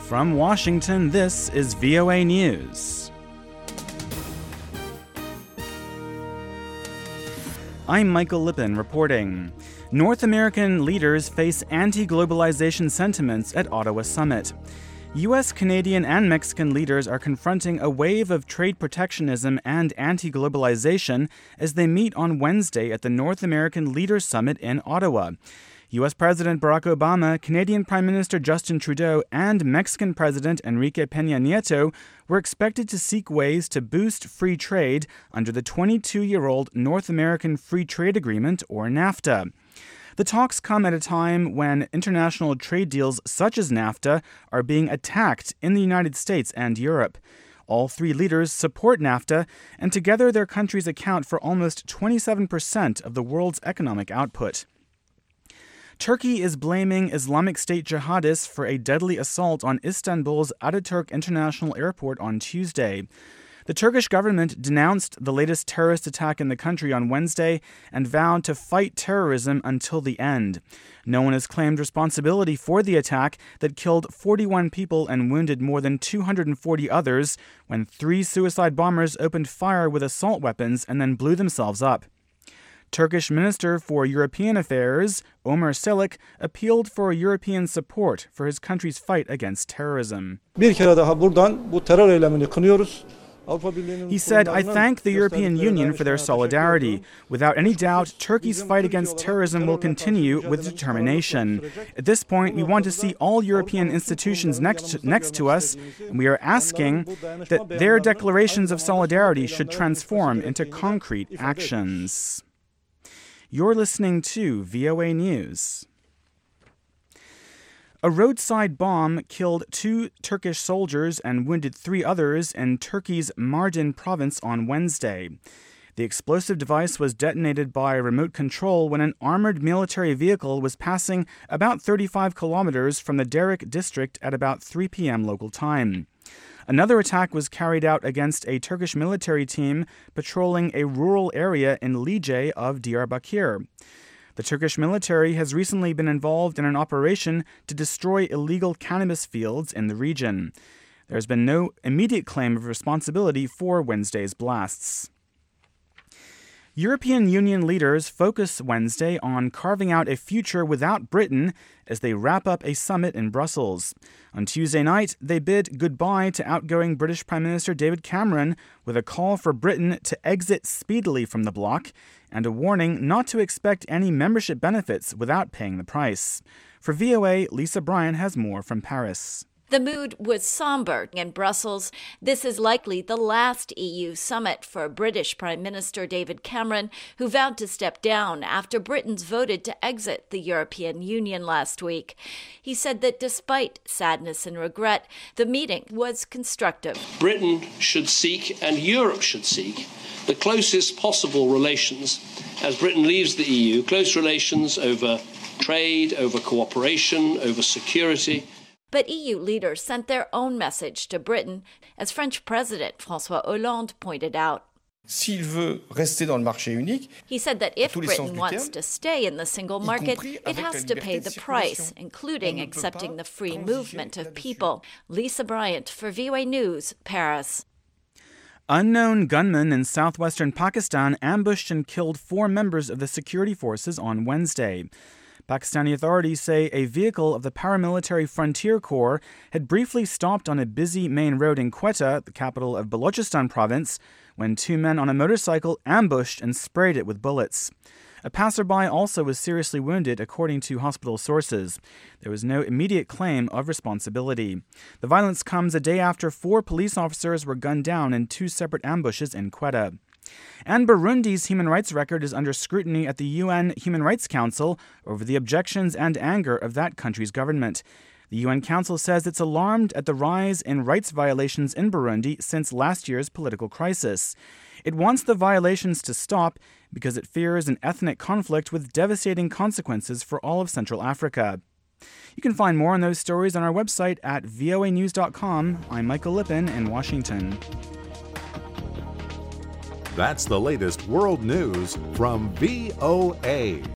From Washington, this is VOA News. I'm Michael Lippin reporting. North American leaders face anti-globalization sentiments at Ottawa Summit. U.S., Canadian, and Mexican leaders are confronting a wave of trade protectionism and anti-globalization as they meet on Wednesday at the North American Leaders Summit in Ottawa. U.S. President Barack Obama, Canadian Prime Minister Justin Trudeau, and Mexican President Enrique Peña Nieto were expected to seek ways to boost free trade under the 22-year-old North American Free Trade Agreement, or NAFTA. The talks come at a time when international trade deals such as NAFTA are being attacked in the United States and Europe. All three leaders support NAFTA, and together their countries account for almost 27% of the world's economic output. Turkey is blaming Islamic State jihadists for a deadly assault on Istanbul's Ataturk International Airport on Tuesday. The Turkish government denounced the latest terrorist attack in the country on Wednesday and vowed to fight terrorism until the end. No one has claimed responsibility for the attack that killed 41 people and wounded more than 240 others when three suicide bombers opened fire with assault weapons and then blew themselves up. Turkish Minister for European Affairs, Ömer Çelik, appealed for European support for his country's fight against terrorism. He said, "I thank the European Union for their solidarity. Without any doubt, Turkey's fight against terrorism will continue with determination. At this point, we want to see all European institutions next to us, and we are asking that their declarations of solidarity should transform into concrete actions." You're listening to VOA News. A roadside bomb killed 2 Turkish soldiers and wounded 3 others in Turkey's Mardin province on Wednesday. The explosive device was detonated by remote control when an armored military vehicle was passing about 35 kilometers from the Derik district at about 3 p.m. local time. Another attack was carried out against a Turkish military team patrolling a rural area in Lice of Diyarbakir. The Turkish military has recently been involved in an operation to destroy illegal cannabis fields in the region. There has been no immediate claim of responsibility for Wednesday's blasts. European Union leaders focus Wednesday on carving out a future without Britain as they wrap up a summit in Brussels. On Tuesday night, they bid goodbye to outgoing British Prime Minister David Cameron with a call for Britain to exit speedily from the bloc and a warning not to expect any membership benefits without paying the price. For VOA, Lisa Bryan has more from Paris. The mood was somber in Brussels. This is likely the last EU summit for British Prime Minister David Cameron, who vowed to step down after Britons voted to exit the European Union last week. He said that despite sadness and regret, the meeting was constructive. Britain should seek, and Europe should seek, the closest possible relations as Britain leaves the EU, close relations over trade, over cooperation, over security. But EU leaders sent their own message to Britain, as French President François Hollande pointed out. He said that if Britain wants to stay in the single market, it has to pay the price, including accepting the free movement of people. Lisa Bryant for VOA News, Paris. Unknown gunmen in southwestern Pakistan ambushed and killed 4 members of the security forces on Wednesday. Pakistani authorities say a vehicle of the paramilitary Frontier Corps had briefly stopped on a busy main road in Quetta, the capital of Balochistan province, when 2 men on a motorcycle ambushed and sprayed it with bullets. A passerby also was seriously wounded, according to hospital sources. There was no immediate claim of responsibility. The violence comes a day after 4 police officers were gunned down in 2 separate ambushes in Quetta. And Burundi's human rights record is under scrutiny at the UN Human Rights Council over the objections and anger of that country's government. The UN Council says it's alarmed at the rise in rights violations in Burundi since last year's political crisis. It wants the violations to stop because it fears an ethnic conflict with devastating consequences for all of Central Africa. You can find more on those stories on our website at voanews.com. I'm Michael Lippin in Washington. That's the latest world news from VOA.